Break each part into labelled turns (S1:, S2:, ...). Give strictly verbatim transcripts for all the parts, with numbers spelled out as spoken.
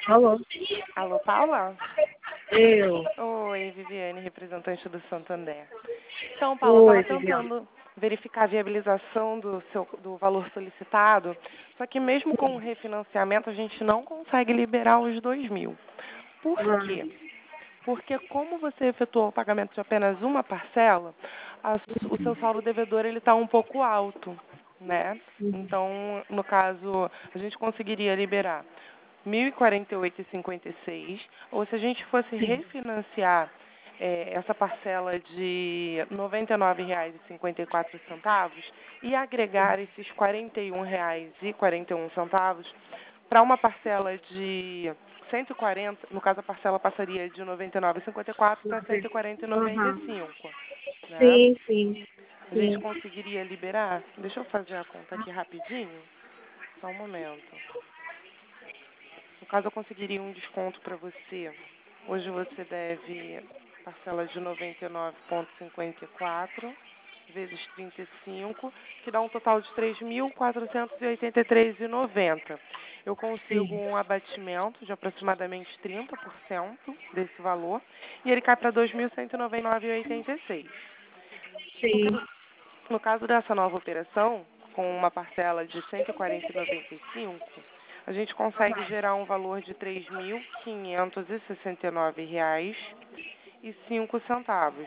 S1: Alô?
S2: Alô, Paula?
S1: Eu.
S2: Oi, Viviane, representante do Santander. Então, Paula, eu
S1: Oi,
S2: estava
S1: Viviane.
S2: tentando verificar a viabilização do, seu, do valor solicitado, só que mesmo com o refinanciamento a gente não consegue liberar os dois mil. Por quê?
S1: Ah,
S2: Porque como você efetuou o pagamento de apenas uma parcela, a su- o seu saldo devedor ele está um pouco alto, né? Então, no caso, a gente conseguiria liberar mil e quarenta e oito reais e cinquenta e seis, ou se a gente fosse
S1: sim,
S2: refinanciar eh, essa parcela de noventa e nove reais e cinquenta e quatro centavos e agregar esses quarenta e um reais e quarenta e um centavos para uma parcela de cento e quarenta, no caso a parcela passaria de noventa e nove reais e cinquenta e quatro para cento e quarenta reais e noventa e
S1: aham.
S2: cinco, né?
S1: Sim, sim,
S2: A gente
S1: sim.
S2: conseguiria liberar? Deixa eu fazer a conta aqui rapidinho. Só um momento. No caso, eu conseguiria um desconto para você. Hoje você deve parcela de noventa e nove reais e cinquenta e quatro vezes trinta e cinco, que dá um total de três mil quatrocentos e oitenta e três reais e noventa. Eu consigo
S1: Sim,
S2: um abatimento de aproximadamente trinta por cento desse valor e ele cai para dois mil cento e noventa e nove reais e oitenta e seis. No,
S1: sim.
S2: ca- no caso dessa nova operação, com uma parcela de cento e quarenta reais e noventa e cinco, a gente consegue gerar um valor de três mil quinhentos e sessenta e nove reais e cinco centavos.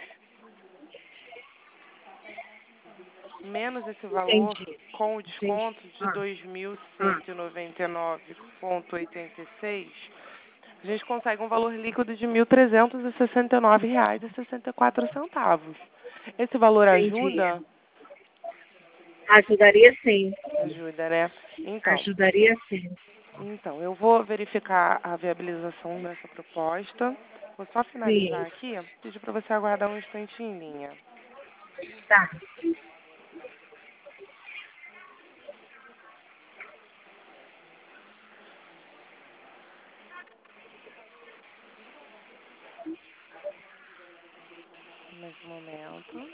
S2: Menos esse valor,
S1: Entendi.
S2: com o
S1: Entendi.
S2: desconto de
S1: Ah,
S2: dois mil
S1: ah.
S2: cento e noventa e nove reais e oitenta e seis, a gente consegue um valor líquido de mil trezentos e sessenta e nove reais e sessenta e quatro centavos. Esse valor
S1: Entendi.
S2: ajuda?
S1: Ajudaria sim.
S2: Ajuda, né? Então,
S1: Ajudaria sim.
S2: Então, eu vou verificar a viabilização dessa proposta. Vou só finalizar
S1: Sim.
S2: aqui, pedir para você aguardar um instantinho em linha.
S1: Tá.
S2: Mais um momento.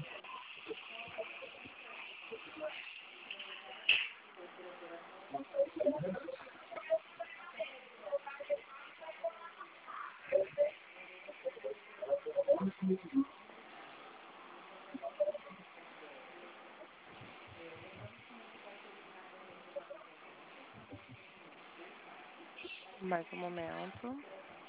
S2: Mais um momento.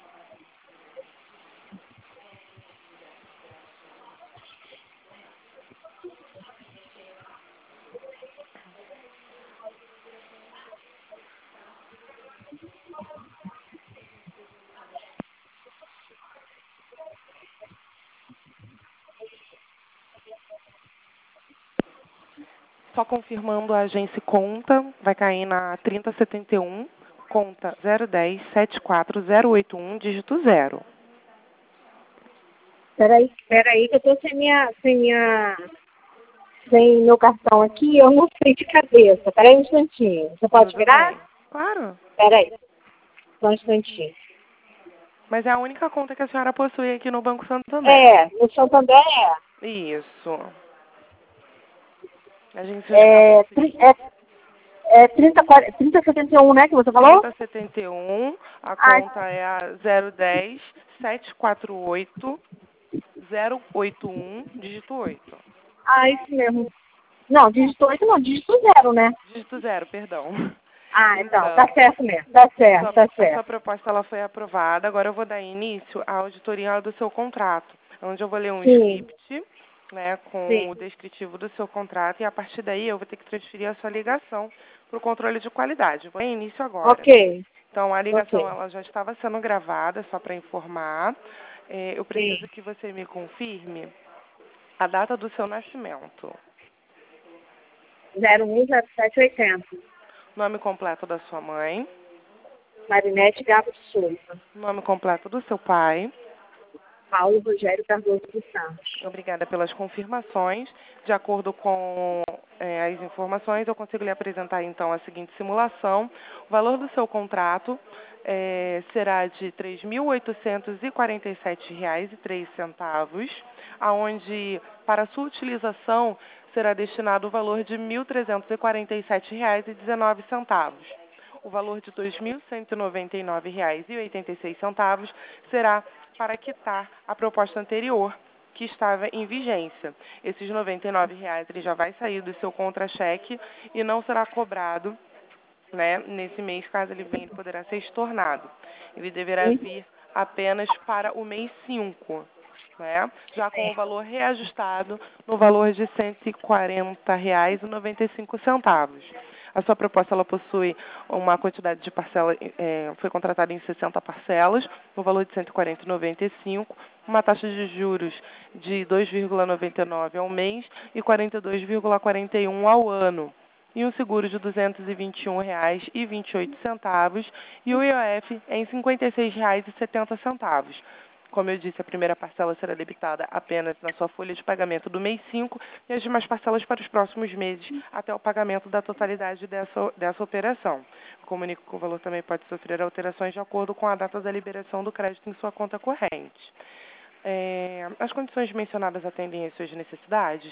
S2: Só confirmando a agência conta, vai cair na trinta setenta e um, conta zero dez sete quatro zero oito um, dígito zero.
S1: Peraí, peraí que eu tô sem minha, sem minha, sem meu cartão aqui, eu não sei de cabeça. Peraí um instantinho. Você pode
S2: Tudo
S1: virar?
S2: bem. Claro.
S1: Peraí, só um instantinho.
S2: Mas é a única conta que a senhora possui aqui no Banco Santander.
S1: É, no Santander
S2: Isso. A gente já está
S1: é, é, tri-
S2: possuindo.
S1: é, é trinta, quarenta, trinta setenta e um, né, que você falou?
S2: trinta setenta e um, a
S1: Ah,
S2: conta é a zero dez sete quatro oito zero oito um, dígito oito.
S1: ah, isso mesmo. Não, dígito oito não, dígito zero, né?
S2: Dígito zero, perdão.
S1: Ah, então, tá
S2: Então,
S1: certo mesmo, tá
S2: a
S1: certo,
S2: sua,
S1: tá
S2: a sua
S1: certo.
S2: proposta ela foi aprovada. Agora eu vou dar início à auditoria do seu contrato, onde eu vou ler um
S1: Sim,
S2: script, né, com o
S1: sim,
S2: descritivo do seu contrato, e a partir daí eu vou ter que transferir a sua ligação para o controle de qualidade. Vou dar início agora.
S1: ok,
S2: Então, a ligação
S1: ok,
S2: ela já estava sendo gravada, só para informar. Eh, eu
S1: sim.
S2: preciso que você me confirme a data do seu nascimento,
S1: zero um zero sete oitenta.
S2: nome completo da sua mãe,
S1: Marinete Gabo de Souza.
S2: nome completo do seu pai.
S1: Paulo Rogério Cardoso dos Santos.
S2: Obrigada pelas confirmações. De acordo com eh, as informações, eu consigo lhe apresentar, então, a seguinte simulação. O valor do seu contrato eh, será de três mil oitocentos e quarenta e sete reais e três centavos, aonde, para sua utilização, será destinado o valor de mil trezentos e quarenta e sete reais e dezenove centavos. o valor de dois mil cento e noventa e nove reais e oitenta e seis centavos será para quitar a proposta anterior, que estava em vigência. Esses noventa e nove reais ele já vai sair do seu contra-cheque e não será cobrado, né, nesse mês, caso ele venha, ele poderá ser estornado. Ele deverá vir apenas para o mês cinco, né, já com o valor reajustado no valor de cento e quarenta reais e noventa e cinco centavos. A sua proposta ela possui uma quantidade de parcela, é, foi contratada em sessenta parcelas, no valor de cento e quarenta reais e noventa e cinco centavos, uma taxa de juros de dois vírgula noventa e nove ao mês e quarenta e dois vírgula quarenta e um ao ano, e um seguro de duzentos e vinte e um reais e vinte e oito centavos, e o I O F é em cinquenta e seis reais e setenta centavos. Como eu disse, a primeira parcela será debitada apenas na sua folha de pagamento do mês cinco e as demais parcelas para os próximos meses, até o pagamento da totalidade dessa, dessa operação. Comunico que o valor também pode sofrer alterações de acordo com a data da liberação do crédito em sua conta corrente. É, as condições mencionadas atendem às suas necessidades?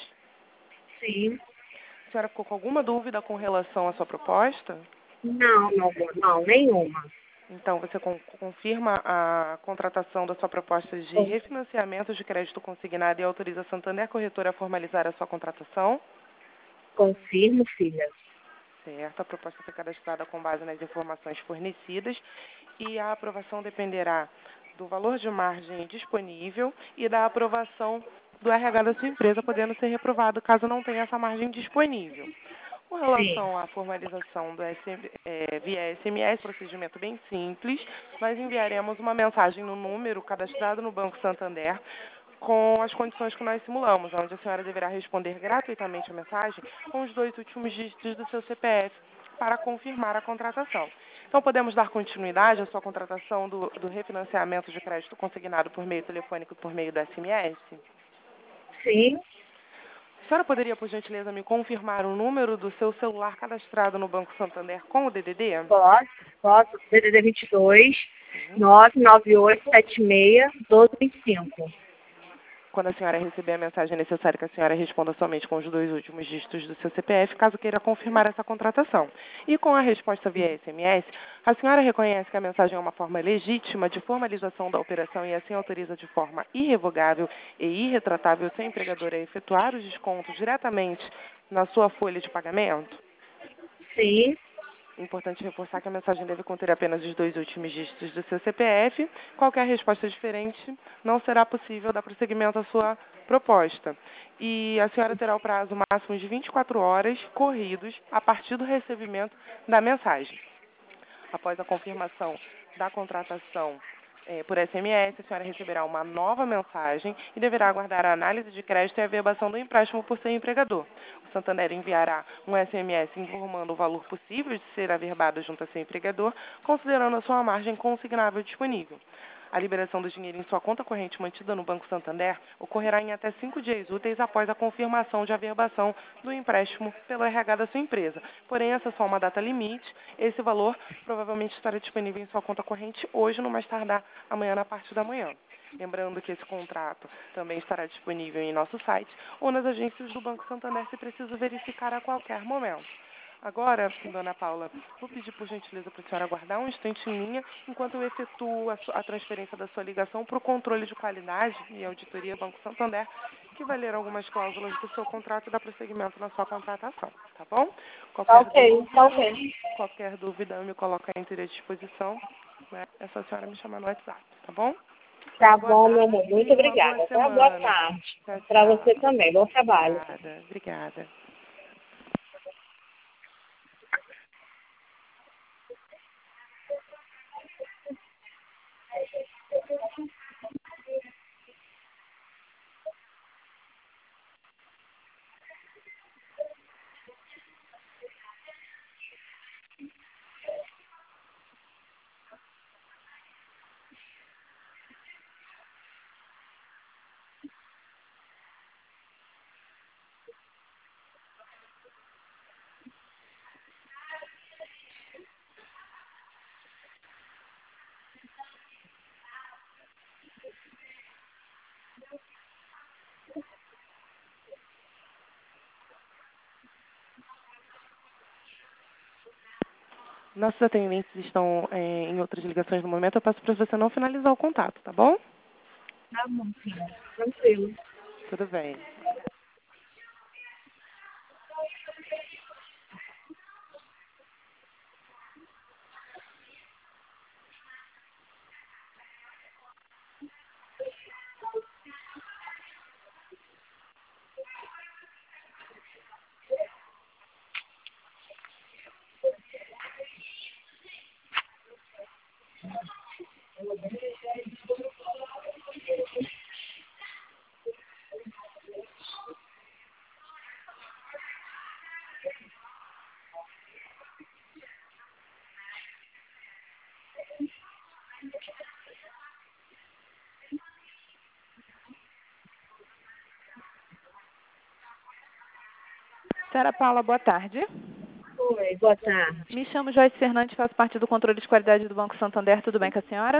S1: Sim.
S2: A senhora ficou com alguma dúvida com relação à sua proposta?
S1: Não, meu amor, não, nenhuma.
S2: Então, você con- confirma a contratação da sua proposta de
S1: Con-
S2: refinanciamento de crédito consignado e autoriza a Santander Corretora a formalizar a sua contratação?
S1: Confirmo, filha.
S2: Certo, a proposta foi cadastrada com base nas informações fornecidas e a aprovação dependerá do valor de margem disponível e da aprovação do R H da sua empresa, podendo ser reprovado caso não tenha essa margem disponível. Com
S1: Sim,
S2: relação à formalização do S M, é, via S M S, procedimento bem simples, nós enviaremos uma mensagem no número cadastrado no Banco Santander com as condições que nós simulamos, onde a senhora deverá responder gratuitamente a mensagem com os dois últimos dígitos do seu C P F para confirmar a contratação. Então, podemos dar continuidade à sua contratação do, do refinanciamento de crédito consignado por meio telefônico e por meio do S M S?
S1: sim,
S2: A senhora poderia, por gentileza, me confirmar o número do seu celular cadastrado no Banco Santander com o D D D?
S1: posso, posso. D D D vinte e dois,
S2: Sim.
S1: nove nove oito sete seis, um dois vinte e cinco.
S2: Quando a senhora receber a mensagem, é necessário que a senhora responda somente com os dois últimos dígitos do seu C P F, caso queira confirmar essa contratação. E com a resposta via S M S, a senhora reconhece que a mensagem é uma forma legítima de formalização da operação e assim autoriza de forma irrevogável e irretratável seu empregador a efetuar os descontos diretamente na sua folha de pagamento?
S1: Sim,
S2: É importante reforçar que a mensagem deve conter apenas os dois últimos dígitos do seu C P F. Qualquer resposta diferente não será possível dar prosseguimento à sua proposta. E a senhora terá o prazo máximo de vinte e quatro horas corridos a partir do recebimento da mensagem. Após a confirmação da contratação eh, por S M S, a senhora receberá uma nova mensagem e deverá aguardar a análise de crédito e a averbação do empréstimo por seu empregador. O Santander enviará um S M S informando o valor possível de ser averbado junto a seu empregador, considerando a sua margem consignável disponível. A liberação do dinheiro em sua conta corrente mantida no Banco Santander ocorrerá em até cinco dias úteis após a confirmação de averbação do empréstimo pelo R H da sua empresa. Porém, essa é só uma data limite. Esse valor provavelmente estará disponível em sua conta corrente hoje, no mais tardar amanhã na parte da manhã. Lembrando que esse contrato também estará disponível em nosso site ou nas agências do Banco Santander, se preciso verificar a qualquer momento. Agora, dona Paula, vou pedir por gentileza para a senhora aguardar um instante em linha enquanto eu efetuo a, su- a transferência da sua ligação para o controle de qualidade e auditoria Banco Santander, que vai ler algumas cláusulas do seu contrato e dar prosseguimento na sua contratação, tá bom?
S1: tá
S2: Qualquer
S1: ok, tá
S2: dúvida,
S1: ok.
S2: qualquer dúvida eu me coloco à inteira disposição, né? É só a senhora me chamar no WhatsApp, tá bom? Uma
S1: Tá
S2: boa
S1: bom, meu
S2: tarde
S1: amor. Muito
S2: e uma boa
S1: obrigada, tá? Boa
S2: semana.
S1: tarde.
S2: Tchau,
S1: Para você
S2: tchau.
S1: também. Bom trabalho.
S2: Obrigada, obrigada. Nossos atendentes estão é, em outras ligações no momento. Eu peço para você não finalizar o contato, tá bom?
S1: Tá bom, filha. Tranquilo.
S2: Tudo bem. Senhora Paula, boa tarde.
S1: Oi, boa tarde.
S2: Me chamo Joyce Fernandes, faço parte do controle de qualidade do Banco Santander. Tudo bem com a senhora?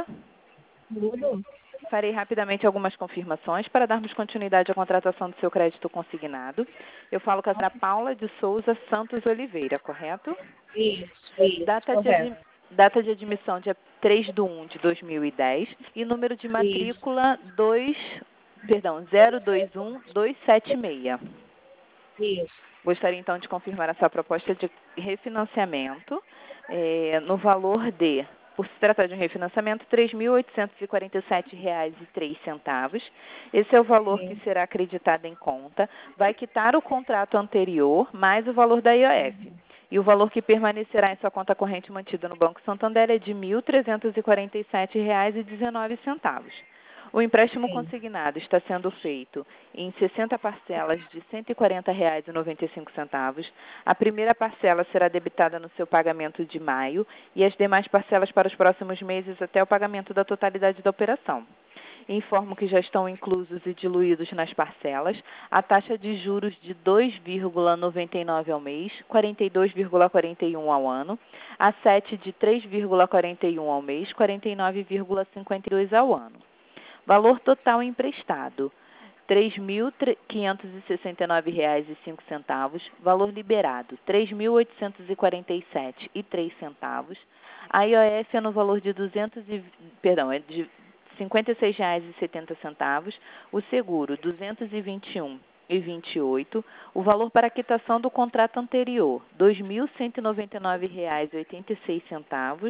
S1: Tudo?
S2: Farei rapidamente algumas confirmações para darmos continuidade à contratação do seu crédito consignado. Eu falo com a senhora Paula de Souza Santos Oliveira, correto?
S1: Isso, isso,
S2: Data de,
S1: correto.
S2: admi- data de admissão dia três de um de dois mil e dez e número de
S1: Isso,
S2: matrícula dois, perdão, zero dois um dois sete seis.
S1: isso.
S2: Gostaria então de confirmar a sua proposta de refinanciamento eh, no valor de, por se tratar de um refinanciamento, três mil oitocentos e quarenta e sete reais e três centavos. Esse é o valor que
S1: Sim.
S2: será acreditado em conta. Vai quitar o contrato anterior mais o valor da I O F. E o valor que permanecerá em sua conta corrente mantida no Banco Santander é de mil trezentos e quarenta e sete reais e dezenove centavos. O empréstimo
S1: Sim.
S2: consignado está sendo feito em sessenta parcelas de cento e quarenta reais e noventa e cinco centavos. A primeira parcela será debitada no seu pagamento de maio e as demais parcelas para os próximos meses até o pagamento da totalidade da operação. Informo que já estão inclusos e diluídos nas parcelas a taxa de juros de dois vírgula noventa e nove ao mês, quarenta e dois vírgula quarenta e um ao ano, a sete de três vírgula quarenta e um ao mês, quarenta e nove vírgula cinquenta e dois ao ano. Valor total emprestado, três mil quinhentos e sessenta e nove reais e cinco centavos. Valor liberado, três mil oitocentos e quarenta e sete reais e três centavos. A I O F é no valor de duzentos e, perdão, é de cinquenta e seis reais e setenta centavos. O seguro, duzentos e vinte e um reais e vinte e oito. O valor para a quitação do contrato anterior, dois mil cento e noventa e nove reais e oitenta e seis centavos.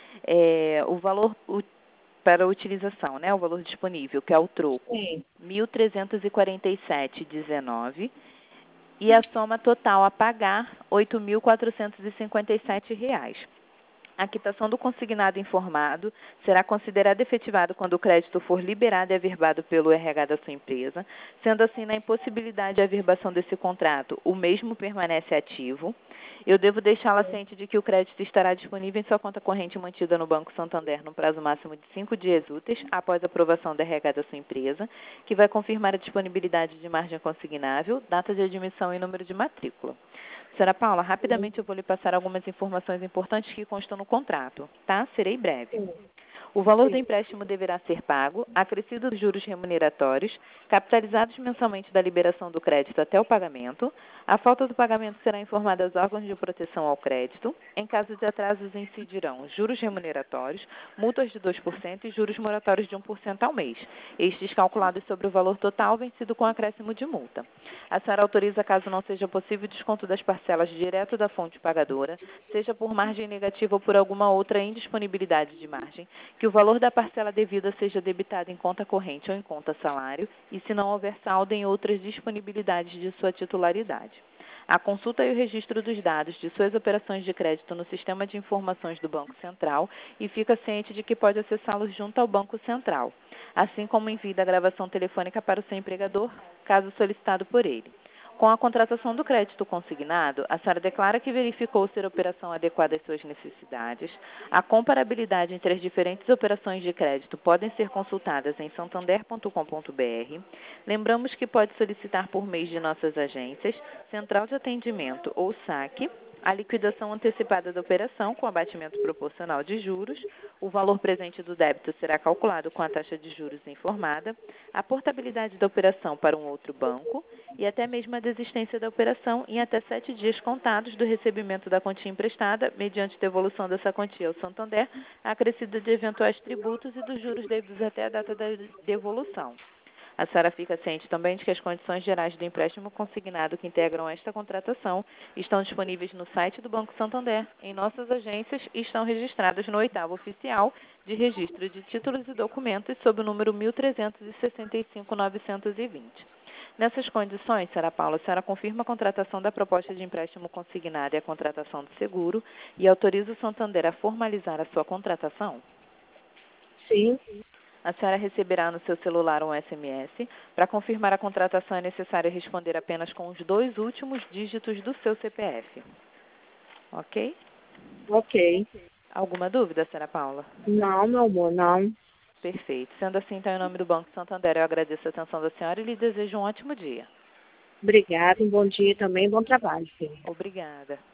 S2: É, o valor para a utilização, né, o valor disponível, que é o troco,
S1: Sim.
S2: mil trezentos e quarenta e sete reais e dezenove centavos, e a soma total a pagar, oito mil quatrocentos e cinquenta e sete reais. A quitação do consignado informado será considerada efetivada quando o crédito for liberado e averbado pelo R H da sua empresa. Sendo assim, na impossibilidade de averbação desse contrato, o mesmo permanece ativo. Eu devo deixá-la ciente de que o crédito estará disponível em sua conta corrente mantida no Banco Santander no prazo máximo de cinco dias úteis, após a aprovação do R H da sua empresa, que vai confirmar a disponibilidade de margem consignável, data de admissão e número de matrícula. Senhora Paula, rapidamente eu vou lhe passar algumas informações importantes que constam no contrato, tá? Serei breve.
S1: Sim.
S2: O valor do
S1: Sim.
S2: empréstimo deverá ser pago, acrescido dos juros remuneratórios, capitalizados mensalmente da liberação do crédito até o pagamento. A falta do pagamento será informada aos órgãos de proteção ao crédito. Em caso de atrasos, incidirão juros remuneratórios, multas de dois por cento e juros moratórios de um por cento ao mês, estes calculados sobre o valor total vencido com acréscimo de multa. A senhora autoriza, caso não seja possível, o desconto das parcelas direto da fonte pagadora, seja por margem negativa ou por alguma outra indisponibilidade de margem, que o valor da parcela devida seja debitado em conta corrente ou em conta salário, e se não houver saldo em outras disponibilidades de sua titularidade. A consulta e o registro dos dados de suas operações de crédito no Sistema de Informações do Banco Central e fica ciente de que pode acessá-los junto ao Banco Central, assim como envio da gravação telefônica para o seu empregador, caso solicitado por ele. Com a contratação do crédito consignado, a senhora declara que verificou ser a operação adequada às suas necessidades. A comparabilidade entre as diferentes operações de crédito podem ser consultadas em santander ponto com ponto br. Lembramos que pode solicitar por meio de nossas agências, Central de Atendimento ou saque,
S3: A liquidação antecipada da operação com abatimento proporcional de juros, o valor presente do débito será calculado com a taxa de juros informada, a portabilidade da operação para um outro banco e até mesmo a desistência da operação em até sete dias contados do recebimento da quantia emprestada, mediante devolução dessa quantia ao Santander, acrescida de eventuais tributos e dos juros devidos até a data da devolução. A senhora fica ciente também de que as condições gerais do empréstimo consignado que integram esta contratação estão disponíveis no site do Banco Santander, em nossas agências e estão registradas no oitavo oficial de registro de títulos e documentos sob o número mil trezentos e sessenta e cinco, novecentos e vinte. Nessas condições, senhora Paula, a senhora confirma a contratação da proposta de empréstimo consignada e a contratação do seguro e autoriza o Santander a formalizar a sua contratação?
S1: Sim.
S3: A senhora receberá no seu celular um S M S. Para confirmar a contratação é necessário responder apenas com os dois últimos dígitos do seu C P F. Ok?
S1: Ok.
S3: Alguma dúvida, senhora Paula?
S1: Não, meu amor, não.
S3: Perfeito. Sendo assim, então, em nome do Banco Santander, eu agradeço a atenção da senhora e lhe desejo um ótimo dia.
S1: Obrigada, um bom dia também, bom trabalho, filho.
S3: Obrigada.